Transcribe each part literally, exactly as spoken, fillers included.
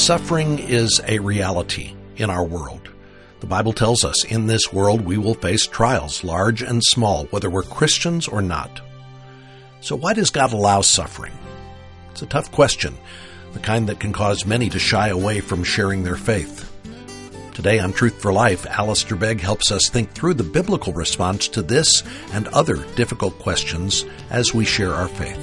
Suffering is a reality in our world. The Bible tells us in this world we will face trials, large and small, whether we're Christians or not. So why does God allow suffering? It's a tough question, the kind that can cause many to shy away from sharing their faith. Today on Truth for Life, Alistair Begg helps us think through the biblical response to this and other difficult questions as we share our faith.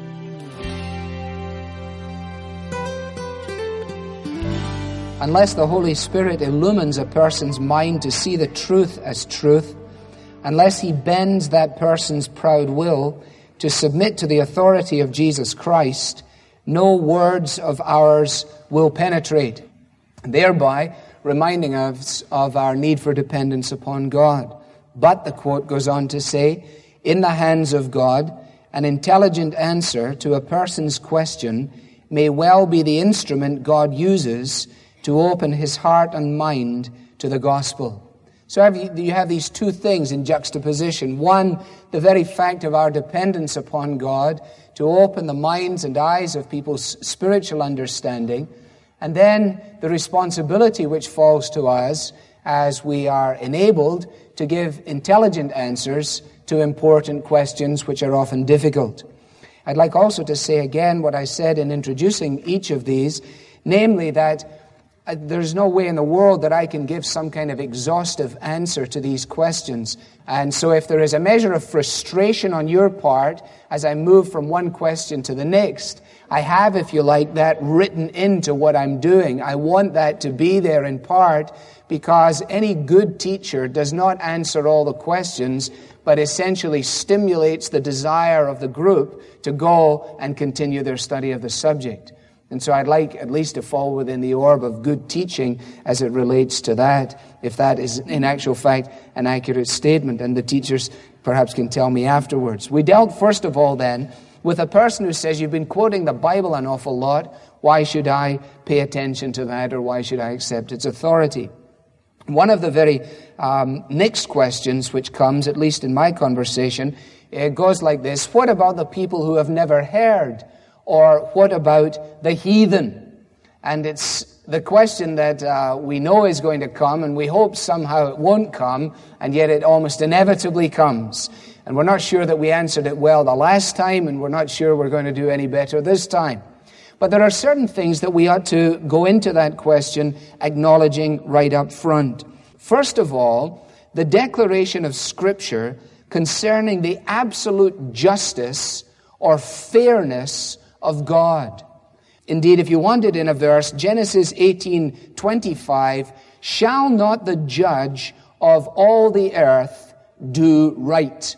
Unless the Holy Spirit illumines a person's mind to see the truth as truth, unless he bends that person's proud will to submit to the authority of Jesus Christ, no words of ours will penetrate, thereby reminding us of our need for dependence upon God. But, the quote goes on to say, in the hands of God, an intelligent answer to a person's question may well be the instrument God uses to open his heart and mind to the gospel. So have you, you have these two things in juxtaposition. One, the very fact of our dependence upon God to open the minds and eyes of people's spiritual understanding, and then the responsibility which falls to us as we are enabled to give intelligent answers to important questions which are often difficult. I'd like also to say again what I said in introducing each of these, namely that there's no way in the world that I can give some kind of exhaustive answer to these questions. And so if there is a measure of frustration on your part as I move from one question to the next, I have, if you like, that written into what I'm doing. I want that to be there in part because any good teacher does not answer all the questions, but essentially stimulates the desire of the group to go and continue their study of the subject. And so I'd like at least to fall within the orb of good teaching as it relates to that, if that is in actual fact an accurate statement, and the teachers perhaps can tell me afterwards. We dealt first of all then with a person who says, you've been quoting the Bible an awful lot, why should I pay attention to that, or why should I accept its authority? One of the very um, next questions which comes, at least in my conversation, it goes like this: what about the people who have never heard? Or what about the heathen? And it's the question that uh, we know is going to come, and we hope somehow it won't come, and yet it almost inevitably comes. And we're not sure that we answered it well the last time, and we're not sure we're going to do any better this time. But there are certain things that we ought to go into that question acknowledging right up front. First of all, the declaration of Scripture concerning the absolute justice or fairness of God. Indeed, if you want it in a verse, Genesis eighteen twenty-five, shall not the judge of all the earth do right?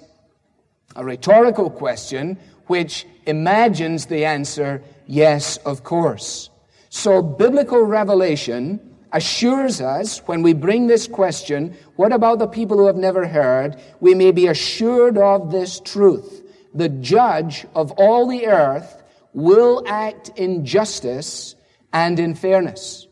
A rhetorical question which imagines the answer, yes, of course. So biblical revelation assures us, when we bring this question, what about the people who have never heard? We may be assured of this truth. The judge of all the earth will act in justice and in fairness.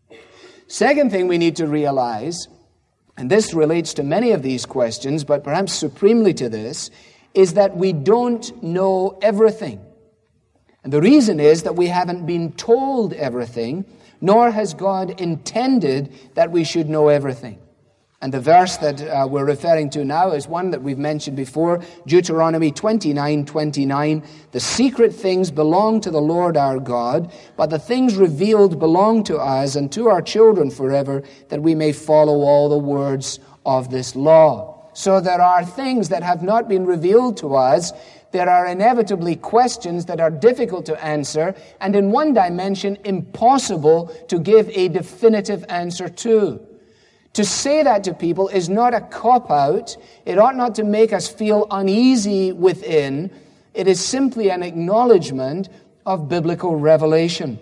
Second thing we need to realize, and this relates to many of these questions, but perhaps supremely to this, is that we don't know everything. And the reason is that we haven't been told everything, nor has God intended that we should know everything. And the verse that uh, we're referring to now is one that we've mentioned before, Deuteronomy twenty-nine twenty-nine. The secret things belong to the Lord our God, but the things revealed belong to us and to our children forever, that we may follow all the words of this law. So there are things that have not been revealed to us. There are inevitably questions that are difficult to answer, and in one dimension, impossible to give a definitive answer to. To say that to people is not a cop-out. It ought not to make us feel uneasy within. It is simply an acknowledgement of biblical revelation.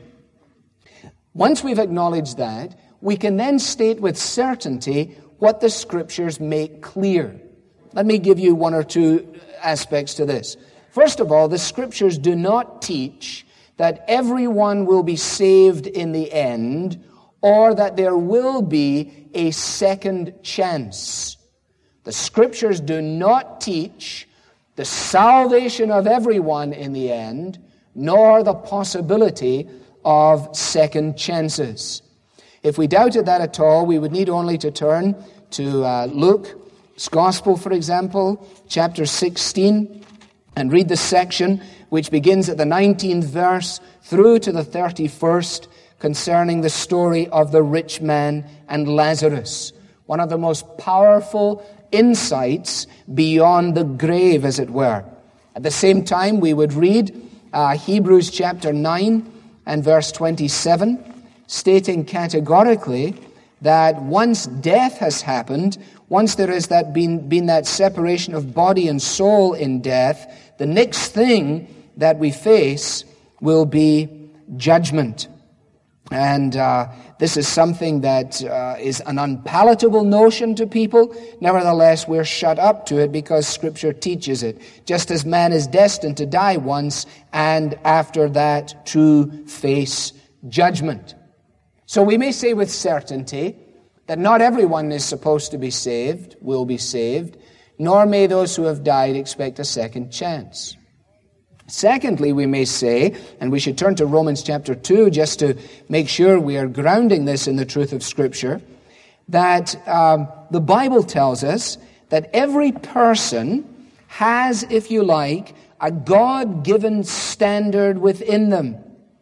Once we've acknowledged that, we can then state with certainty what the Scriptures make clear. Let me give you one or two aspects to this. First of all, the Scriptures do not teach that everyone will be saved in the end, or that there will be a second chance. The Scriptures do not teach the salvation of everyone in the end, nor the possibility of second chances. If we doubted that at all, we would need only to turn to uh, Luke's Gospel, for example, chapter sixteen, and read the section which begins at the nineteenth verse through to the thirty-first, concerning the story of the rich man and Lazarus. One of the most powerful insights beyond the grave, as it were. At the same time, we would read uh, Hebrews chapter nine and verse twenty-seven, stating categorically that once death has happened, once there has that been, been that separation of body and soul in death, the next thing that we face will be judgment. And uh, this is something that uh, is an unpalatable notion to people. Nevertheless, we're shut up to it because Scripture teaches it. Just as man is destined to die once, and after that to face judgment. So we may say with certainty that not everyone is supposed to be saved, will be saved, nor may those who have died expect a second chance. Secondly, we may say, and we should turn to Romans chapter two just to make sure we are grounding this in the truth of Scripture, that um, the Bible tells us that every person has, if you like, a God-given standard within them.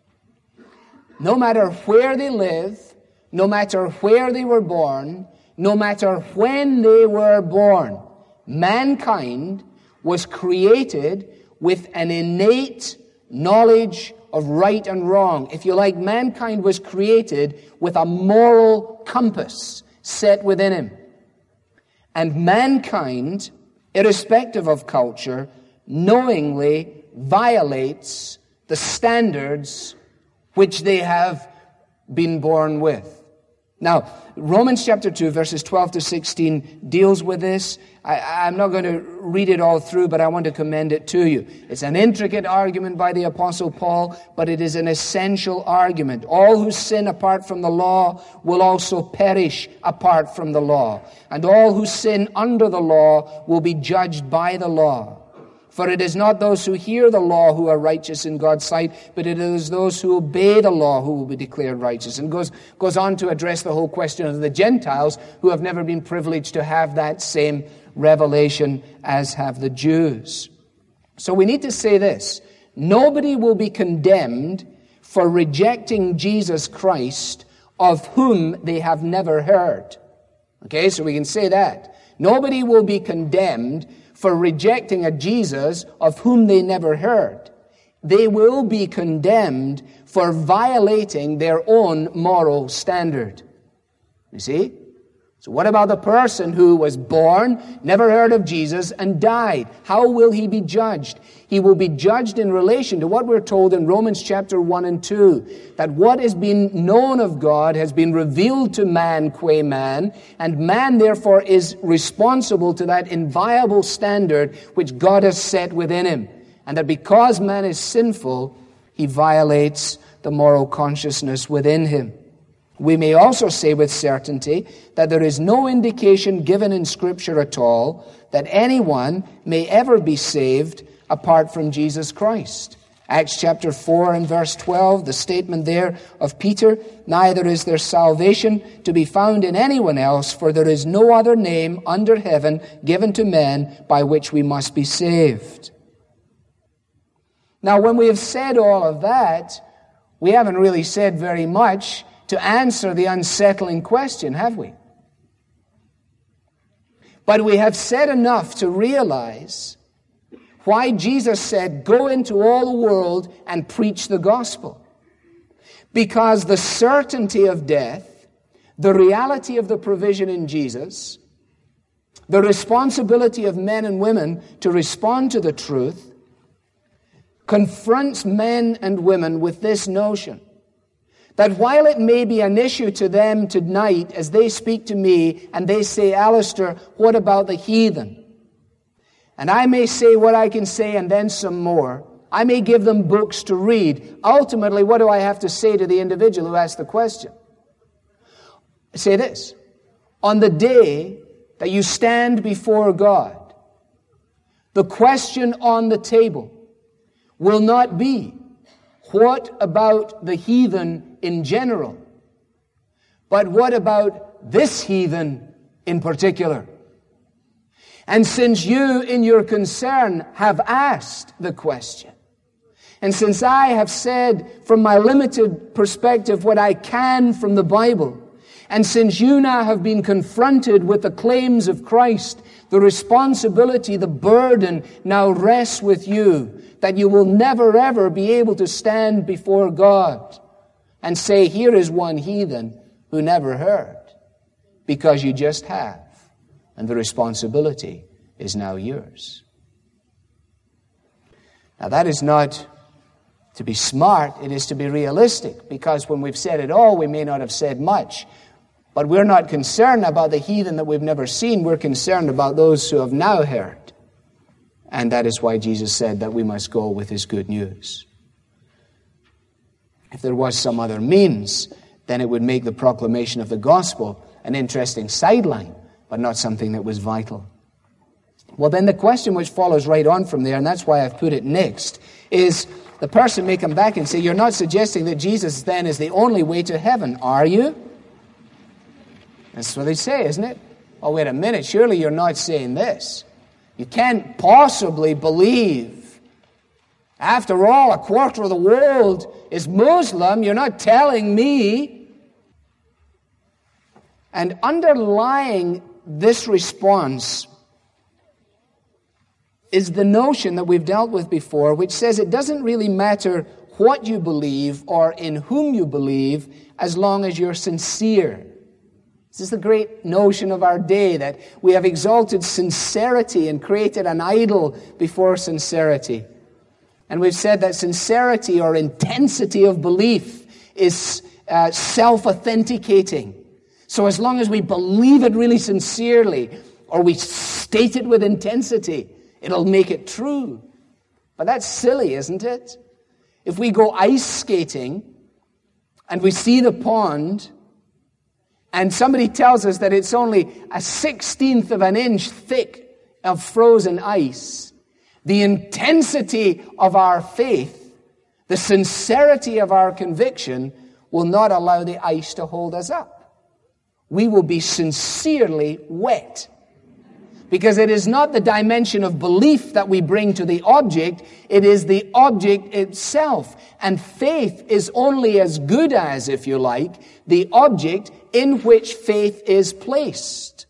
No matter where they live, no matter where they were born, no matter when they were born, mankind was created with an innate knowledge of right and wrong. If you like, mankind was created with a moral compass set within him. And mankind, irrespective of culture, knowingly violates the standards which they have been born with. Now, Romans chapter two, verses twelve to sixteen deals with this. I, I'm not going to read it all through, but I want to commend it to you. It's an intricate argument by the Apostle Paul, but it is an essential argument. All who sin apart from the law will also perish apart from the law. And all who sin under the law will be judged by the law. For it is not those who hear the law who are righteous in God's sight, but it is those who obey the law who will be declared righteous. And goes, goes on to address the whole question of the Gentiles who have never been privileged to have that same revelation as have the Jews. So we need to say this. Nobody will be condemned for rejecting Jesus Christ, of whom they have never heard. Okay, so we can say that. Nobody will be condemned for rejecting a Jesus of whom they never heard. They will be condemned for violating their own moral standard. You see? So what about the person who was born, never heard of Jesus, and died? How will he be judged? He will be judged in relation to what we're told in Romans chapter one and two, that what has been known of God has been revealed to man qua man, and man therefore is responsible to that inviolable standard which God has set within him. And that because man is sinful, he violates the moral consciousness within him. We may also say with certainty that there is no indication given in Scripture at all that anyone may ever be saved apart from Jesus Christ. Acts chapter four and verse twelve, the statement there of Peter, neither is there salvation to be found in anyone else, for there is no other name under heaven given to men by which we must be saved. Now, when we have said all of that, we haven't really said very much to answer the unsettling question, have we? But we have said enough to realize why Jesus said, go into all the world and preach the gospel. Because the certainty of death, the reality of the provision in Jesus, the responsibility of men and women to respond to the truth, confronts men and women with this notion that while it may be an issue to them tonight as they speak to me and they say, Alistair, what about the heathen? And I may say what I can say and then some more. I may give them books to read. Ultimately, what do I have to say to the individual who asked the question? I say this. On the day that you stand before God, the question on the table will not be, what about the heathen in general? But what about this heathen in particular? And since you, in your concern, have asked the question, and since I have said from my limited perspective what I can from the Bible, and since you now have been confronted with the claims of Christ, the responsibility, the burden now rests with you, that you will never ever be able to stand before God and say, here is one heathen who never heard, because you just have, and the responsibility is now yours. Now that is not to be smart, it is to be realistic, because when we've said it all, we may not have said much. But we're not concerned about the heathen that we've never seen. We're concerned about those who have now heard. And that is why Jesus said that we must go with his good news. If there was some other means, then it would make the proclamation of the gospel an interesting sideline, but not something that was vital. Well, then the question which follows right on from there, and that's why I've put it next, is the person may come back and say, you're not suggesting that Jesus then is the only way to heaven, are you? That's what they say, isn't it? Oh, wait a minute, surely you're not saying this. You can't possibly believe. After all, a quarter of the world is Muslim. You're not telling me. And underlying this response is the notion that we've dealt with before, which says it doesn't really matter what you believe or in whom you believe, as long as you're sincere. This is the great notion of our day, that we have exalted sincerity and created an idol before sincerity. And we've said that sincerity or intensity of belief is uh, self-authenticating. So as long as we believe it really sincerely, or we state it with intensity, it'll make it true. But that's silly, isn't it? If we go ice skating and we see the pond, and somebody tells us that it's only a sixteenth of an inch thick of frozen ice, the intensity of our faith, the sincerity of our conviction will not allow the ice to hold us up. We will be sincerely wet. Because it is not the dimension of belief that we bring to the object, it is the object itself. And faith is only as good as, if you like, the object in which faith is placed.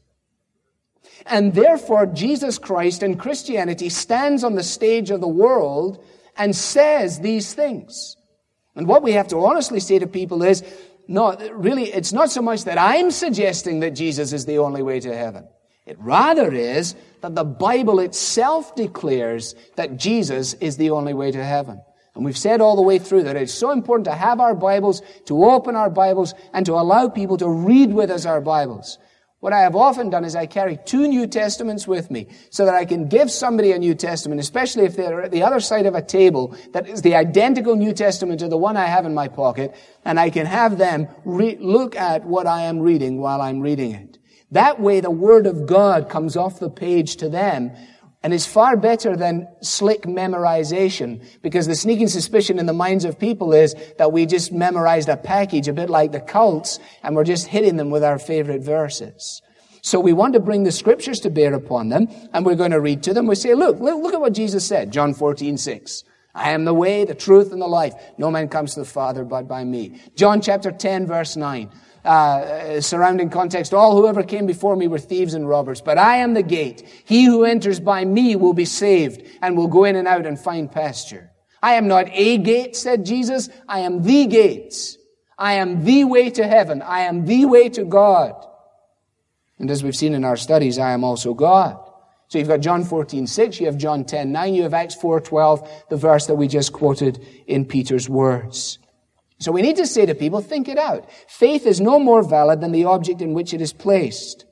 And therefore, Jesus Christ and Christianity stands on the stage of the world and says these things. And what we have to honestly say to people is, no, really, it's not so much that I'm suggesting that Jesus is the only way to heaven. It rather is that the Bible itself declares that Jesus is the only way to heaven. And we've said all the way through that it's so important to have our Bibles, to open our Bibles, and to allow people to read with us our Bibles. What I have often done is I carry two New Testaments with me so that I can give somebody a New Testament, especially if they're at the other side of a table that is the identical New Testament to the one I have in my pocket, and I can have them re- look at what I am reading while I'm reading it. That way the Word of God comes off the page to them, and is far better than slick memorization, because the sneaking suspicion in the minds of people is that we just memorized a package, a bit like the cults, and we're just hitting them with our favorite verses. So we want to bring the Scriptures to bear upon them, and we're going to read to them. We say, look, look at what Jesus said, John fourteen six. I am the way, the truth, and the life. No man comes to the Father but by me. John chapter ten, verse nine. Uh, surrounding context, all who ever came before me were thieves and robbers, but I am the gate. He who enters by me will be saved and will go in and out and find pasture. I am not a gate, said Jesus. I am the gate. I am the way to heaven. I am the way to God. And as we've seen in our studies, I am also God. So you've got John fourteen six, you have John ten nine, you have Acts four twelve, the verse that we just quoted in Peter's words. So we need to say to people, think it out. Faith is no more valid than the object in which it is placed.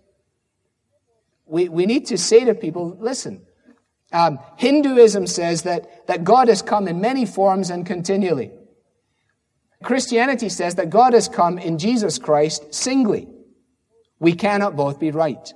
We, we need to say to people, listen, um, Hinduism says that, that God has come in many forms and continually. Christianity says that God has come in Jesus Christ singly. We cannot both be right.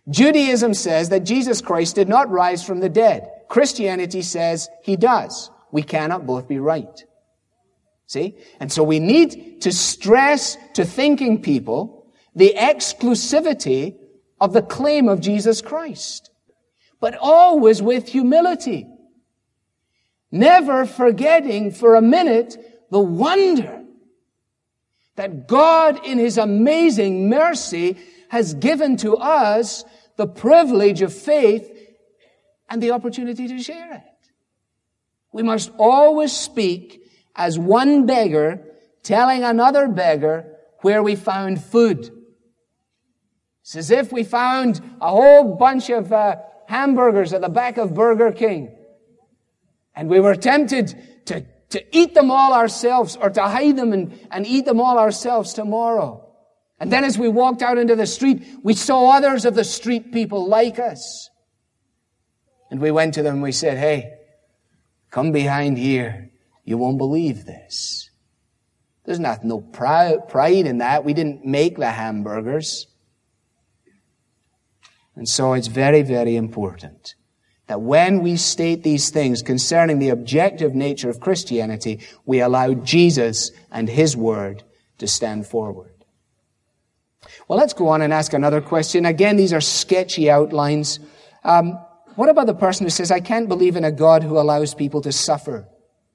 Judaism says that Jesus Christ did not rise from the dead. Christianity says he does. We cannot both be right. See? And so we need to stress to thinking people the exclusivity of the claim of Jesus Christ. But always with humility. Never forgetting for a minute the wonder that God in His amazing mercy has given to us the privilege of faith and the opportunity to share it. We must always speak as one beggar telling another beggar where we found food. It's as if we found a whole bunch of uh, hamburgers at the back of Burger King. And we were tempted to, to eat them all ourselves or to hide them and, and eat them all ourselves tomorrow. And then as we walked out into the street, we saw others of the street people like us. And we went to them and we said, hey, come behind here. You won't believe this. There's not no pride in that. We didn't make the hamburgers. And so it's very, very important that when we state these things concerning the objective nature of Christianity, we allow Jesus and His Word to stand forward. Well, let's go on and ask another question. Again, these are sketchy outlines. Um, what about the person who says, I can't believe in a God who allows people to suffer?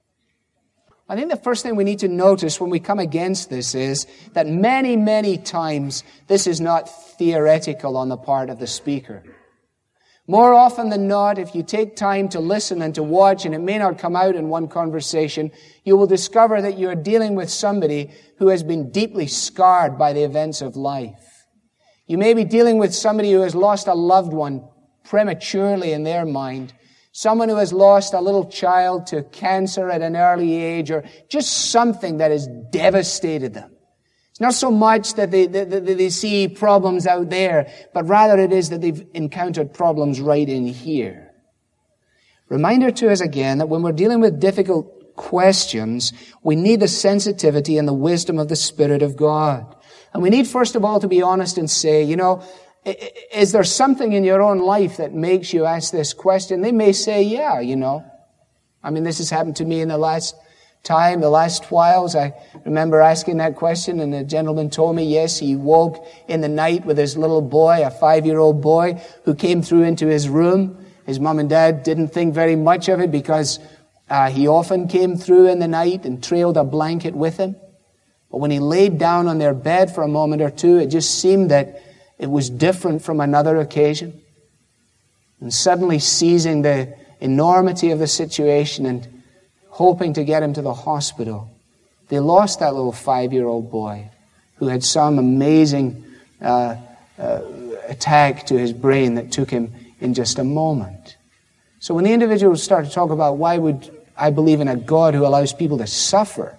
I think the first thing we need to notice when we come against this is that many, many times this is not theoretical on the part of the speaker. More often than not, if you take time to listen and to watch, and it may not come out in one conversation, you will discover that you are dealing with somebody who has been deeply scarred by the events of life. You may be dealing with somebody who has lost a loved one prematurely in their mind. Someone who has lost a little child to cancer at an early age, or just something that has devastated them. It's not so much that they, that they see problems out there, but rather it is that they've encountered problems right in here. Reminder to us again that when we're dealing with difficult questions, we need the sensitivity and the wisdom of the Spirit of God. And we need, first of all, to be honest and say, you know, is there something in your own life that makes you ask this question? They may say, yeah, you know. I mean, this has happened to me in the last time, the last whiles. I remember asking that question, and the gentleman told me, yes, he woke in the night with his little boy, a five-year-old boy, who came through into his room. His mom and dad didn't think very much of it because uh, he often came through in the night and trailed a blanket with him. But when he laid down on their bed for a moment or two, it just seemed that it was different from another occasion. And suddenly seizing the enormity of the situation and hoping to get him to the hospital, they lost that little five-year-old boy who had some amazing uh, uh, attack to his brain that took him in just a moment. So when the individuals start to talk about why would I believe in a God who allows people to suffer,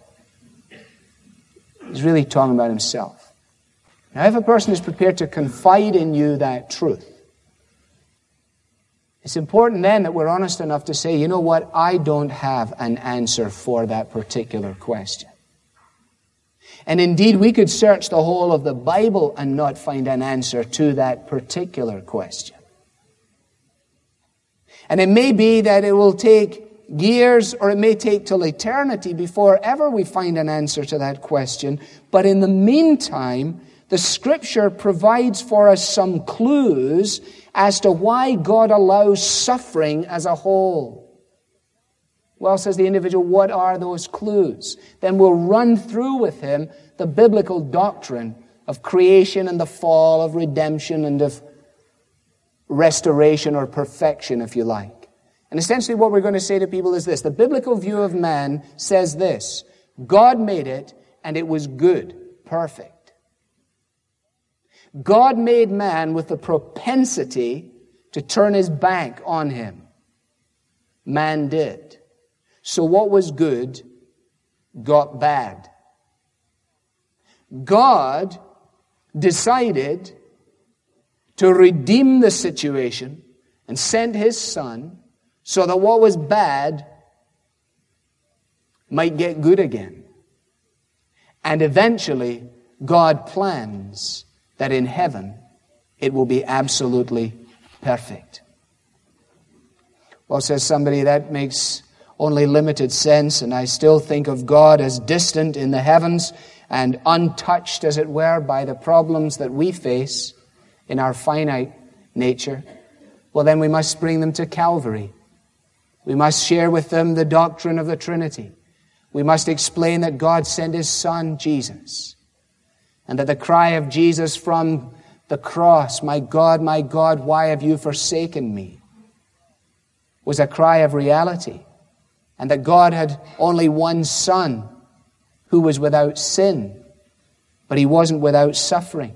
he's really talking about himself. Now, if a person is prepared to confide in you that truth, it's important then that we're honest enough to say, you know what, I don't have an answer for that particular question. And indeed, we could search the whole of the Bible and not find an answer to that particular question. And it may be that it will take years, or it may take till eternity before ever we find an answer to that question. But in the meantime, the Scripture provides for us some clues as to why God allows suffering as a whole. Well, says the individual, what are those clues? Then we'll run through with him the biblical doctrine of creation and the fall, of redemption and of restoration or perfection, if you like. And essentially what we're going to say to people is this. The biblical view of man says this: God made it and it was good, perfect. God made man with the propensity to turn his back on him. Man did. So what was good got bad. God decided to redeem the situation and sent His Son so that what was bad might get good again. And eventually, God plans that in heaven it will be absolutely perfect. Well, says somebody, that makes only limited sense, and I still think of God as distant in the heavens and untouched, as it were, by the problems that we face in our finite nature, well, then we must bring them to Calvary. We must share with them the doctrine of the Trinity. We must explain that God sent His Son, Jesus, and that the cry of Jesus from the cross, "My God, my God, why have you forsaken me?" was a cry of reality, and that God had only one Son who was without sin, but He wasn't without suffering.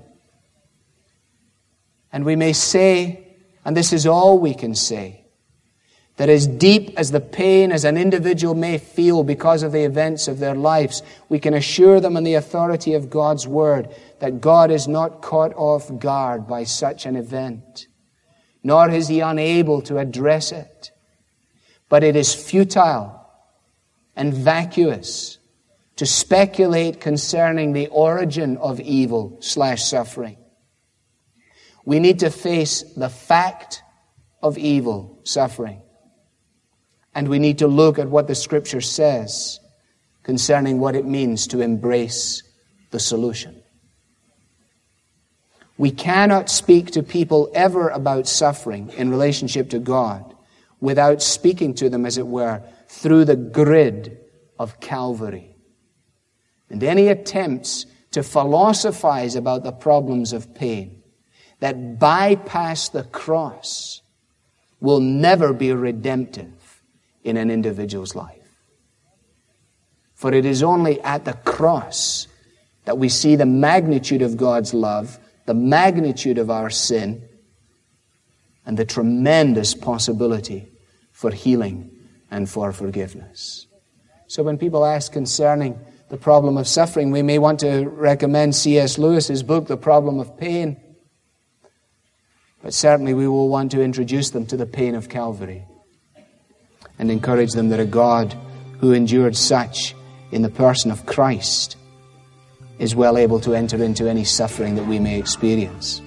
And we may say, and this is all we can say, that as deep as the pain as an individual may feel because of the events of their lives, we can assure them in the authority of God's Word that God is not caught off guard by such an event, nor is He unable to address it. But it is futile and vacuous to speculate concerning the origin of evil slash suffering. We need to face the fact of evil suffering. And we need to look at what the Scripture says concerning what it means to embrace the solution. We cannot speak to people ever about suffering in relationship to God without speaking to them, as it were, through the grid of Calvary. And any attempts to philosophize about the problems of pain that bypass the cross will never be redemptive in an individual's life. For it is only at the cross that we see the magnitude of God's love, the magnitude of our sin, and the tremendous possibility for healing and for forgiveness. So when people ask concerning the problem of suffering, we may want to recommend C S Lewis's book, The Problem of Pain. But certainly we will want to introduce them to the pain of Calvary and encourage them that a God who endured such in the person of Christ is well able to enter into any suffering that we may experience.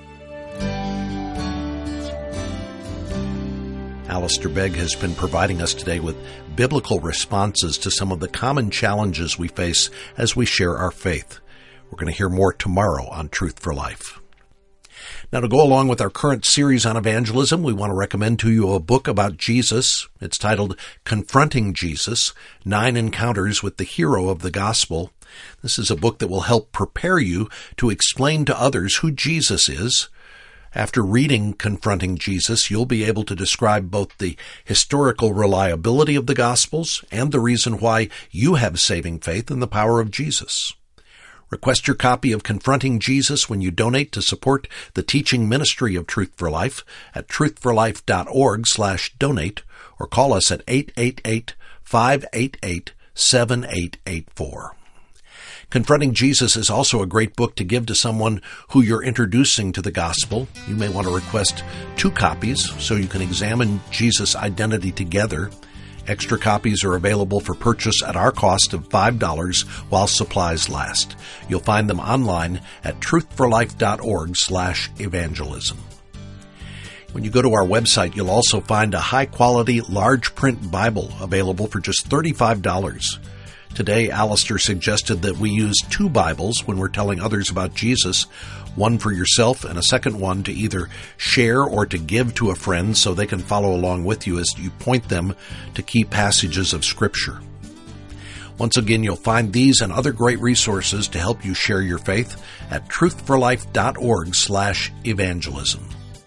Alistair Begg has been providing us today with biblical responses to some of the common challenges we face as we share our faith. We're going to hear more tomorrow on Truth for Life. Now, to go along with our current series on evangelism, we want to recommend to you a book about Jesus. It's titled Confronting Jesus, Nine Encounters with the Hero of the Gospel. This is a book that will help prepare you to explain to others who Jesus is. After reading Confronting Jesus, you'll be able to describe both the historical reliability of the Gospels and the reason why you have saving faith in the power of Jesus. Request your copy of Confronting Jesus when you donate to support the teaching ministry of Truth for Life at truthforlife.org slash donate or call us at eight eight eight, five eight eight, seven eight eight four. Confronting Jesus is also a great book to give to someone who you're introducing to the gospel. You may want to request two copies so you can examine Jesus' identity together. Extra copies are available for purchase at our cost of five dollars while supplies last. You'll find them online at truthforlife.org slash evangelism. When you go to our website, you'll also find a high-quality, large-print Bible available for just thirty-five dollars. Today, Alistair suggested that we use two Bibles when we're telling others about Jesus, one for yourself and a second one to either share or to give to a friend so they can follow along with you as you point them to key passages of Scripture. Once again, you'll find these and other great resources to help you share your faith at truthforlife.org slash evangelism.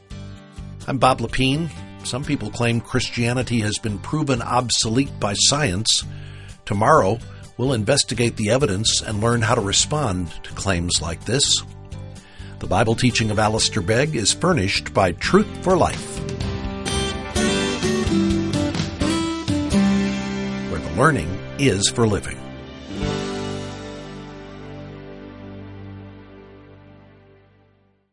I'm Bob Lepine. Some people claim Christianity has been proven obsolete by science. Tomorrow, we'll investigate the evidence and learn how to respond to claims like this. The Bible teaching of Alistair Begg is furnished by Truth for Life, where the learning is for living.